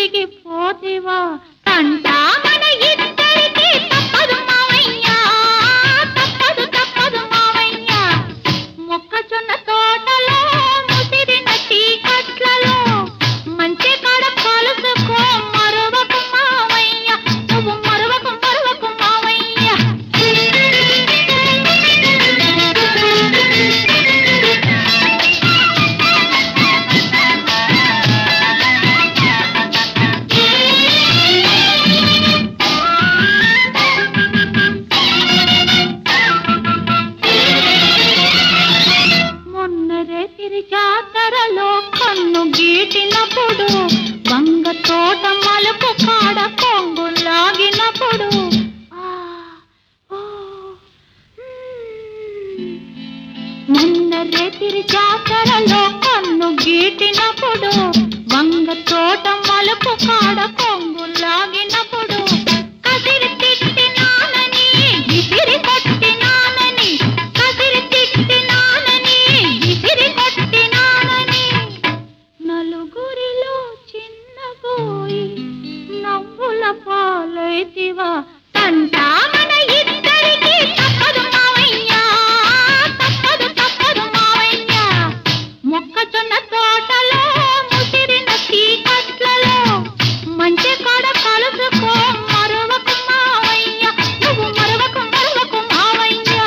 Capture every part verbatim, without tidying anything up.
తిరిగిపోతివా తంటా మన ఇద్దరికి తప్పదు మావయ్యా తప్పదు తప్పదు మావయ్యా మొక్కజొన్న తోటలో ముసిరిన చీకట్లలో మంచి కాడ కలుసుకో మరవకు మావయ్యా నువ్వు మరవకు మరవకు మావయ్యా జాతరలో కన్ను గీటినప్పుడు వంగ తోట మలుపు కాడ కొంగు లాగినప్పుడు మొన్న రేతిరి జాతరలో కన్ను గీటినప్పుడు వంగ తోట మలుపు కాడ కొంగు లాగినప్పుడు కసిరి తిట్టినానని విసిరి కొట్టినానని కసిరి తిట్టినానని విసిరి కొట్టినానని నలుగురిలో చిన్నబోయి నవ్వుల పాలైతివా తంటా మన ఇద్దరికి తప్పదు మావయ్యా తప్పదు తప్పదు మావయ్యా మొక్కజొన్న తోటలో ముసిరిన చీకట్లలో మంచి కాడ కలుసుకో మరవకు మావయ్యా నువ్వు మరవకు మరవకు మావయ్యా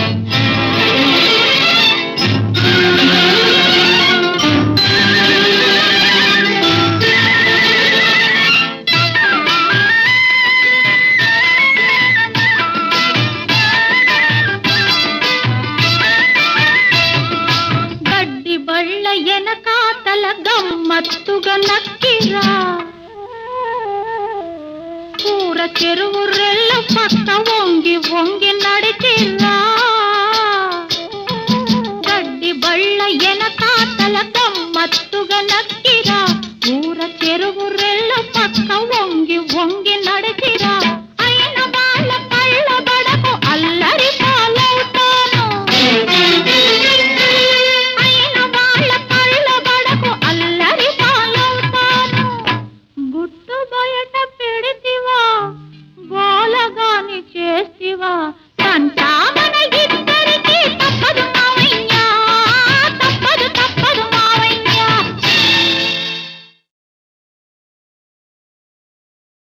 గడ్డి బళ్ళ ఎనకాతల గమ్మత్తుగా నక్కిరా కూర చెరువు రెల్ల పక్క వంగి వంగి నడిచిరా గడ్డి బళ్ళ ఎనకాతల గమ్మత్తుగా నక్కిరా కూర చెరువు రెల్ల పక్క వంగి వంగి